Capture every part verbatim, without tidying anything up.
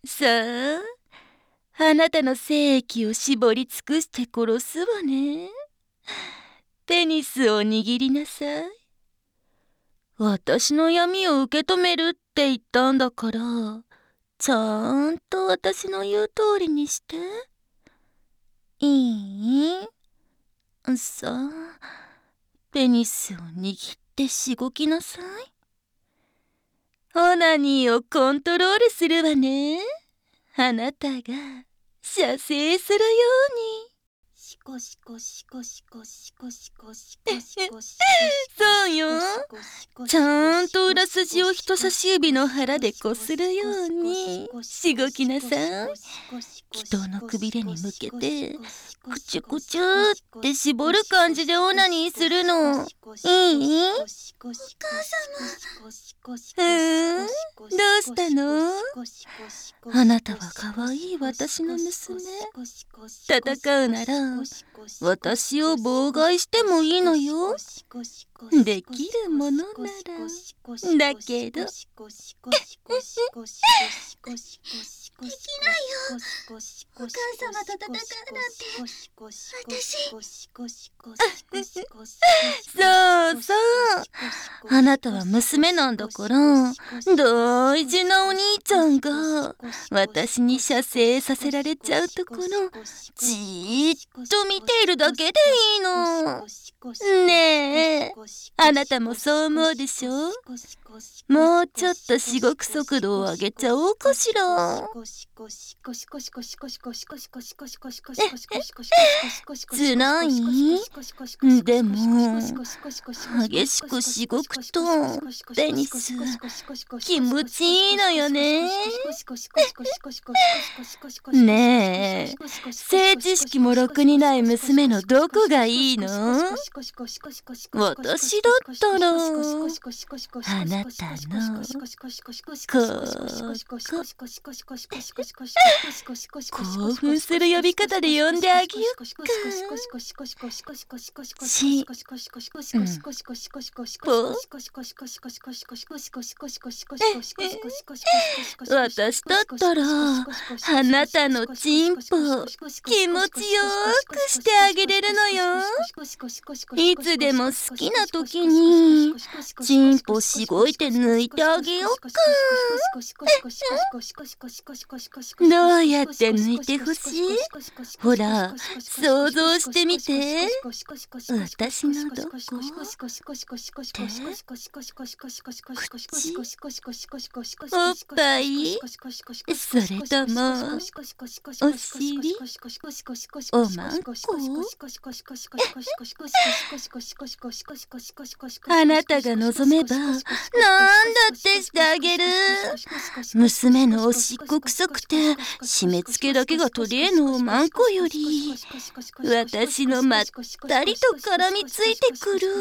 さあ、あなたの精液を絞り尽くして殺すわね。ペニスを握りなさい。私の闇を受け止めるって言ったんだから、ちゃんと私の言う通りにして。いい？さあ、ペニスを握ってしごきなさい。オナニーをコントロールするわね。あなたが射精するように。 シコシコシコシコシコシコシコシコシコ。 そうよ。ちゃんと裏筋を人差し指の腹でこするようにしごきなさい。祈祷のくびれに向けてくちゅくちゅって絞る感じでオナニーするの。いい？お母様。うん？どうしたの？あなたは可愛い私の娘。戦うなら私を妨害してもいいのよ。できるものなら。だけど。 聞きなよ。お母様と戦うなんて私。 そうそう。あなたは娘なんだから、大事なお兄ちゃんが私に射精させられちゃうところ、じーっと見ているだけでいいの。ねえ、あなたもそう思うでしょ？もうちょっとしごく速度を上げちゃおうかしら。つらい？でも激しくしごくとペニス気持ちいいのよね。ねえ、性知識もろくにない娘のどこがいいの？私だったらあなたのここ興奮する呼び方で呼んであげよっか。ち、うん、ぽ私だったらあなたのチンポ気持ちよくしてあげれるのよ。いつでも好きな時にチンポしごいて抜いてあげようか。どうやって抜いてほしい？ほら、想像してみて。私のどこ？手？口？おっぱい？それともお尻？おまんこ？あなたが望めばなんだってしてあげる。娘のおしっこ臭くて締め付けだけが取り柄のおまんこより私のまったりと絡みついてくる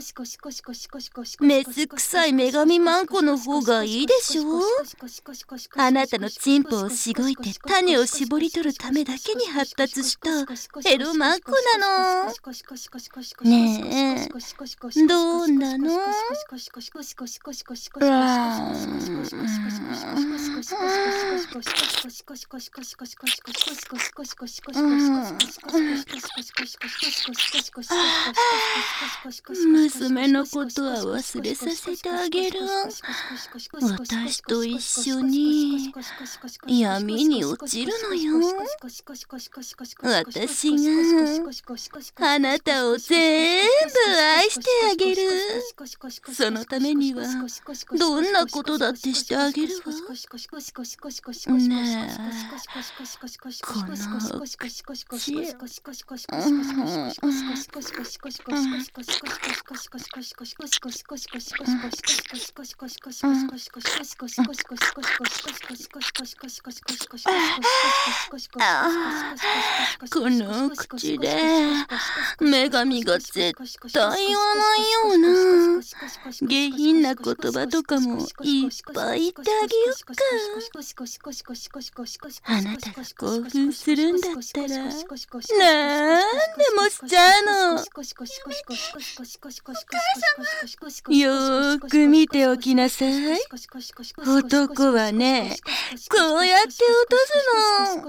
メス臭い女神まんこの方がいいでしょ。あなたのチンポをしごいて種を絞り取るためだけに発達したエロまんこなの。ねえ、どうなの？娘のことは忘れさせてあげる。私と一緒に闇に落ちるのよ。私があなたを全部愛してあげる。そのためにはどんなことだってしてあげるわ。ねえ、この口、この口で女神が絶対言わないような下品な言葉とかもいっぱい言ってあげよっか。 あなたが興奮するんだったらなんでもしちゃうの。よーく見ておきなさい。男はね、こうやって落とすの。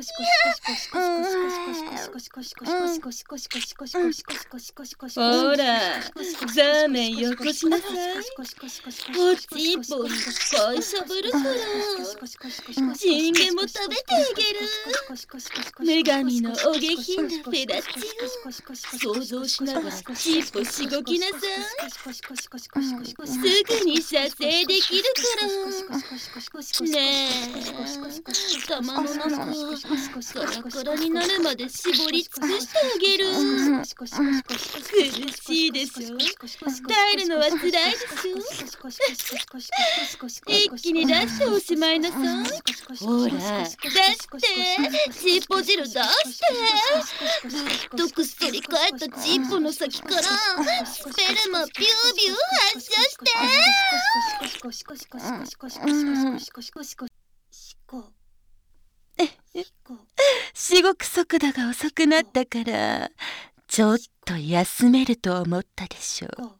ほら、ザーメンよこしなさい。おちんぽいっぱいしゃぶるから。チンゲも食べてあげる。女神のお下品なフェラチオ。想像しながらチンポしごきなさい。すぐに射精できるから。ねえ、玉の中カラカラになるまで絞り尽くしてあげる。苦しいでしょ。耐えるのは辛いでしょ。一気に出しておしまいなさい。ほら、出してチンポ汁出して。どくっそり返ったチンポの先からスペルマビュービュー発射して。しごく速度が遅くなったからちょっと休めると思ったでしょう。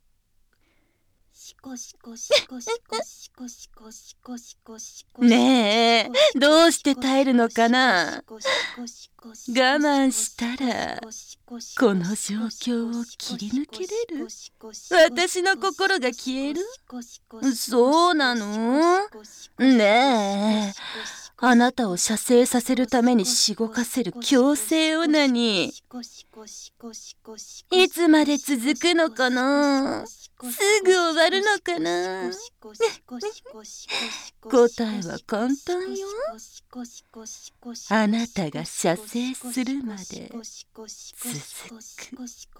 ねえ、どうして耐えるのかな。我慢したらこの状況を切り抜けれる。私の心が消える。そうなの？ねえ、あなたを射精させるためにしごかせる強制オナニー、いつまで続くのかな。すぐ終わるのかな。答えは簡単よ。あなたが射精するまで続く。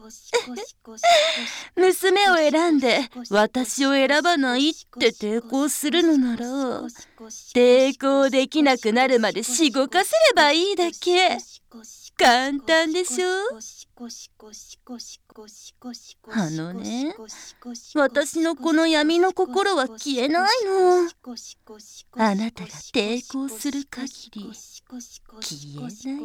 娘を選んで私を選ばないって抵抗するのなら、抵抗できなくなるまでしごかせればいいだけ。簡単でしょ。あのね、私のこの闇の心は消えないの。あなたが抵抗する限り消えない。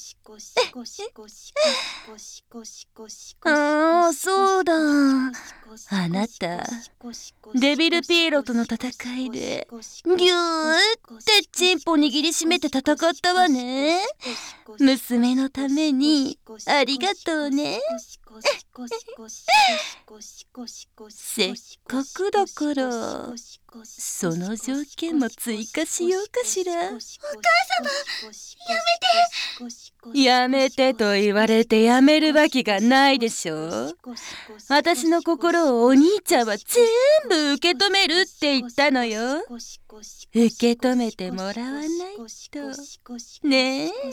ああ、そうだ。あなたデビルピエロとの戦いでギューってチンポ握りしめて戦ったわね。娘のためにありがとうね。せっかくだからその条件も追加しようかしら。お母様、やめて。やめてと言われてやめるわけがないでしょ。私の心をお兄ちゃんは全部受け止めるって言ったのよ。受け止めてもらわないとねえ。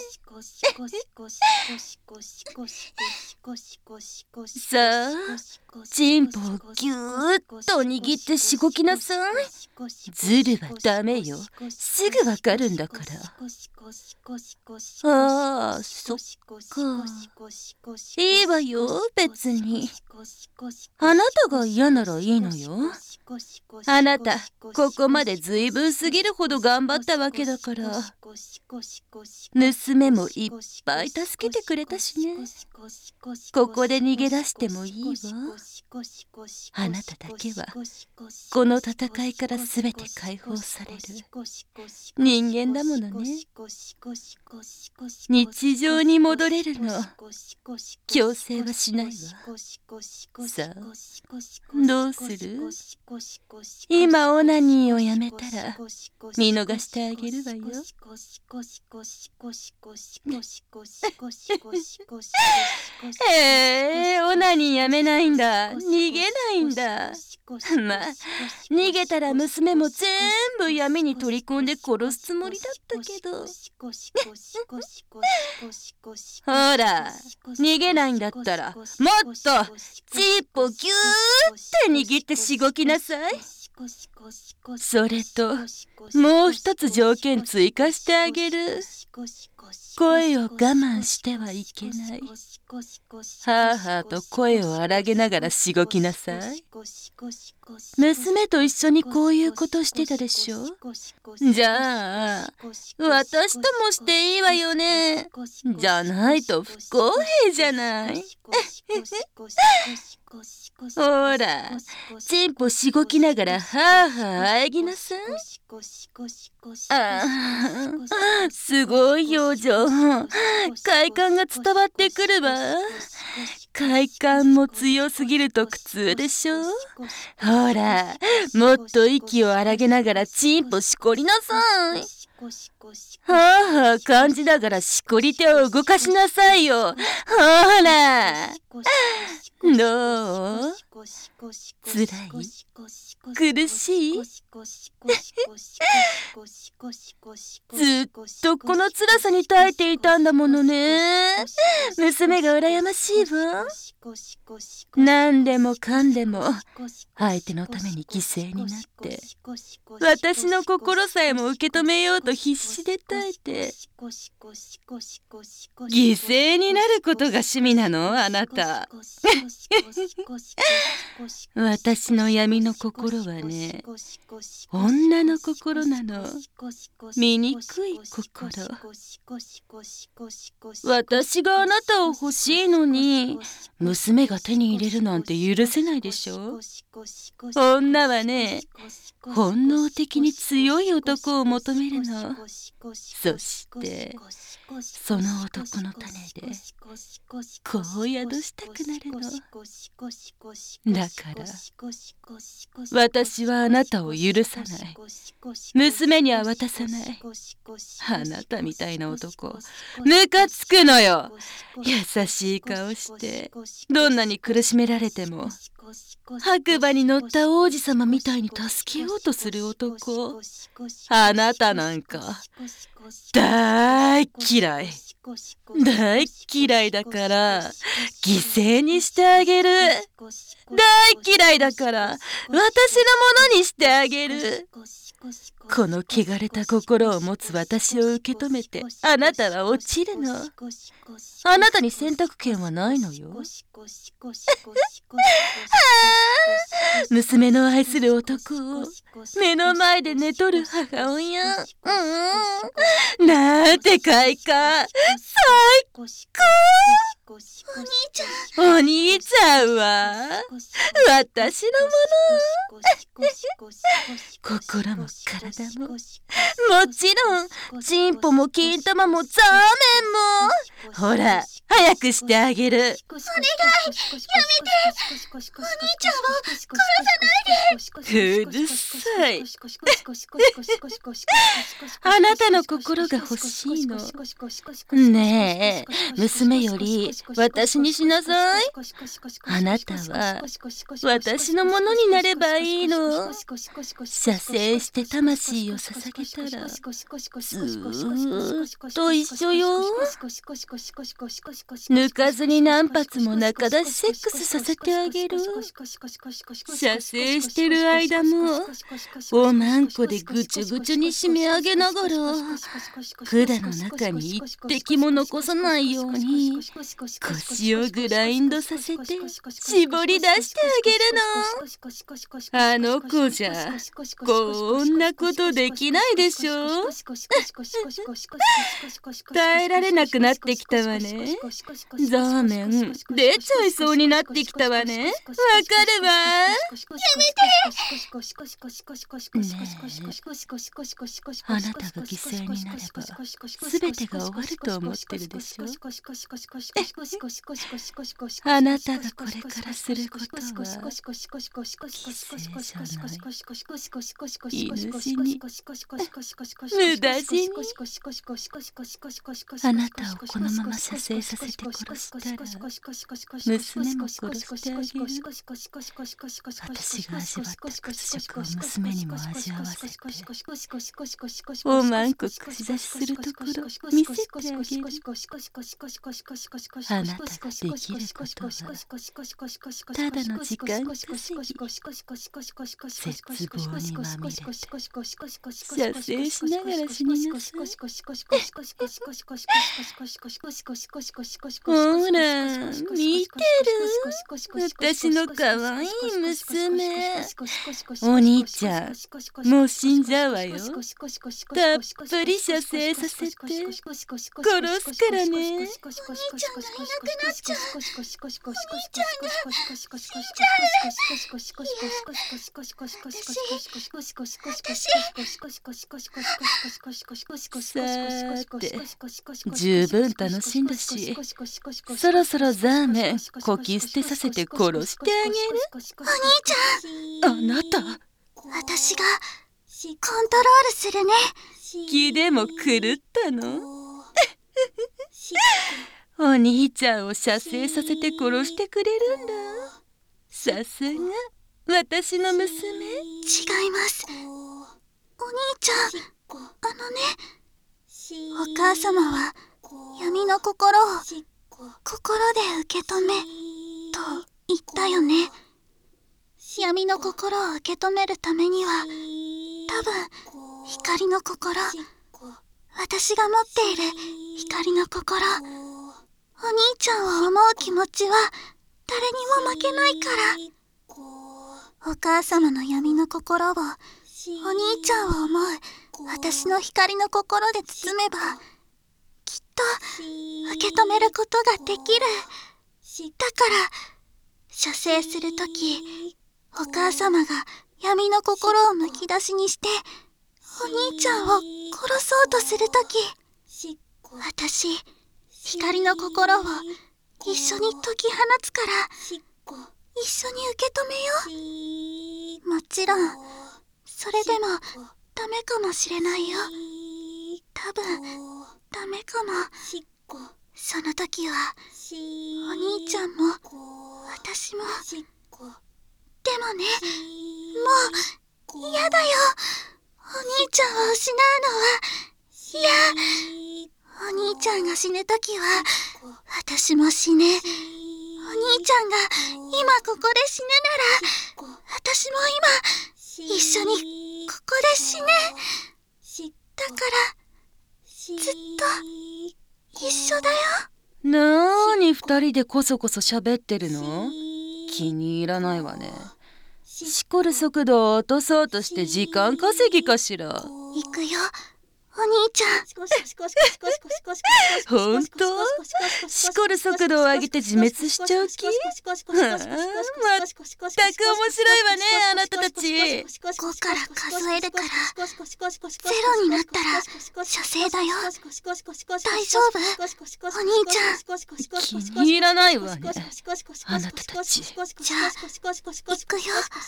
さあ、チンポをぎゅーっと握ってしごきなさい。ずるはダメよ。すぐわかるんだから。ああ、そっか。いいわよ、別に。あなたが嫌ならいいのよ。あなた、ここまでずいぶん過ぎるほど頑張ったわけだから。娘もいっぱい助けてくれたしね。ここで逃げ出してもいいわ。あなただけはこの戦いからすべて解放される人間だものね。日常に戻れるの。強制はしないわ。さあ、どうする？今オナニーをやめたら見逃してあげるわよ。へえ、オナニーやめないんだ。逃げないんだ。まあ、逃げたら娘も全部闇に取り込んで殺すつもりだったけど。ほら、逃げないんだったらもっとチッポギューって握ってしごきなさい。 それともう一つ条件追加してあげる。声を我慢してはいけない。はあはあと声を荒げながらしごきなさい。娘と一緒にこういうことしてたでしょ。じゃあ私ともしていいわよね。じゃないと不公平じゃない。ほら、チンポしごきながらはあはあ喘ぎなさい。ああ、すごい表情。快感が伝わってくるわ。快感も強すぎると苦痛でしょ。ほら、もっと息を荒げながらチンポしこりなさい。はあはあ感じながらしこり手を動かしなさいよ。ほら、どう？つらい？苦しい？ずっとこの辛さに耐えていたんだものね。娘が羨ましいわ。何でもかんでも相手のために犠牲になって私の心さえも受け止めようと必死で耐えて。犠牲になることが趣味なの？あなた。私の闇の心はね、女の心なの。醜い心。私があなたを欲しいのに娘が手に入れるなんて許せないでしょ。女はね、本能的に強い男を求めるの。そしてその男の種で子を宿したくなるの。だから私はあなたを許さない。娘には渡さない。あなたみたいな男ムカつくのよ。優しい顔してどんなに苦しめられても白馬に乗った王子様みたいに助けようとする男。あなたなんか大嫌い。大嫌いだから犠牲にしてあげる。大嫌いだから私のものにしてあげる。この汚れた心を持つ私を受け止めてあなたは落ちるの。あなたに選択権はないのよ。娘の愛する男を目の前で寝とる母親。うん、なんて快感。最高。 お兄ちゃん。 お兄ちゃんは私のもの。心も体ももちろんチンポも金玉もザーメンも。ほら早くしてあげる。お願い、やめて。 お兄ちゃんを殺さないで。 うるさい。あなたの心が欲しいの。ねえ、娘より私にしなさい。あなたは私のものになればいいの。射精して魂を捧げたらずーっと一緒よ。抜かずに何発も中出しセックスさせてあげる。射精してる間もおまんこでぐちゅぐちゅに締め上げながら管の中に一滴も残さないように腰をグラインドさせて絞り出してあげるの。あの子じゃこんなことできないでしょ。耐えられなくなってきたわね。ザーメン出ちゃいそうになってきたわね。わかるわ。やめて。 ねえ、あなたが犠牲になれば全てが終わると思ってるでしょ。あなたがこれからすることは犠牲じゃない。犬死に無駄死に。あなたをこのまま射精させて殺したら娘も殺してあげる。私が味わった屈辱を娘にも味わわせておまんこ口出しするところ見せてあげる。あなたができることはただの時間稼ぎ。絶望にまみれて射精しながら死になさい。ほら見てる、私のかわいい娘。お兄ちゃんもう死んじゃうわよ。たっぷり射精させて殺すからね。 お兄ちゃんがいなくなっちゃう。お兄ちゃんが死んじゃさて十分楽しんだし、そろそろザーメンこき捨てさせて殺してあげる。 お兄ちゃん、 あなた私がコントロールするね。 気でも狂ったの？お兄ちゃんを射精させて殺してくれるんだ。さすが私の娘。 違います、お兄ちゃん。あのね、お母様は闇の心を心で受け止めと言ったよね。闇の心を受け止めるためには多分光の心、私が持っている光の心、お兄ちゃんを思う気持ちは誰にも負けないから。お母様の闇の心をお兄ちゃんを思う私の光の心で包めばきっと受け止めることができる。だから射精するときお母様が闇の心をむき出しにしてお兄ちゃんを殺そうとするとき、私光の心を一緒に解き放つから一緒に受け止めよう。もちろんそれでもダメかもしれないよ。多分ダメかも。その時はお兄ちゃんも私も。でもね、もう嫌だよ。お兄ちゃんを失うのは嫌。お兄ちゃんが死ぬ時は私も死ね。お兄ちゃんが今ここで死ぬなら私も今一緒にここで死ね。だからずっと一緒だよ。 なーに二人でこそこそ喋ってるの？気に入らないわね。しこる速度を落とそうとして時間稼ぎかしら。 行くよお兄ちゃん。 ほんと？しこる速度を上げて自滅しちゃう気？はあ、まったく面白いわね、あなたたち。 ごから数えるからゼロになったら射精だよ。大丈夫？お兄ちゃん。 気に入らないわね、あなたたち。 じゃあ行くよ。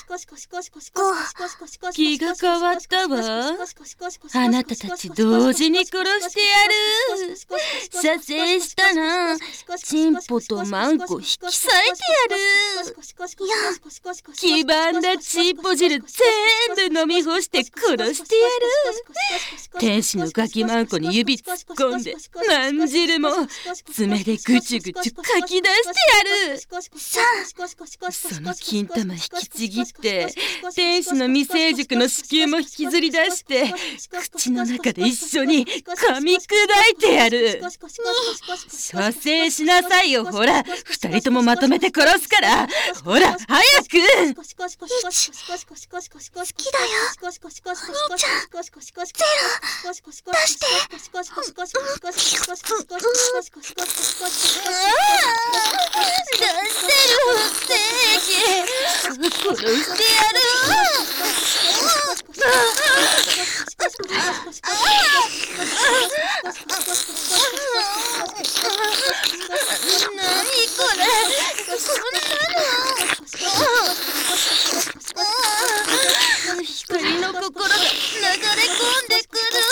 ご。気が変わったわ。あなたたち同時に殺してやる。射精したらチンポとマンコ引き裂いてやる。黄ばんだチンポ汁全部飲み干して殺してやる。天使のガキマンコに指突っ込んでまん汁も爪でぐちゅぐちゅかき出してやる。 さあ、 その金玉引きちぎって天使の未成熟の子宮も引きずり出して口の中で一緒に噛み砕いてやる。射精しなさいよ、ほら。二人ともまとめて殺すから。ほら早く。 好きだよお兄ちゃん。ゼロ出して。 出してるステージ殺してやる。何これ、そんなの。光の心が流れ込んでくる。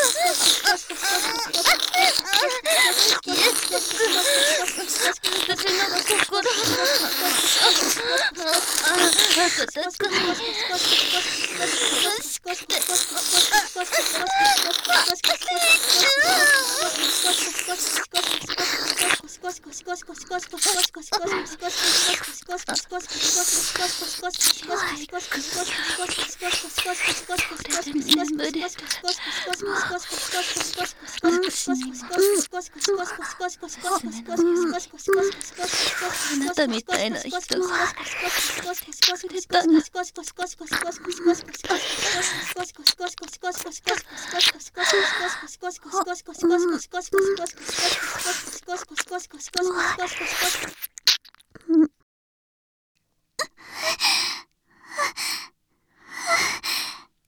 あなたみたいな人がくれたの。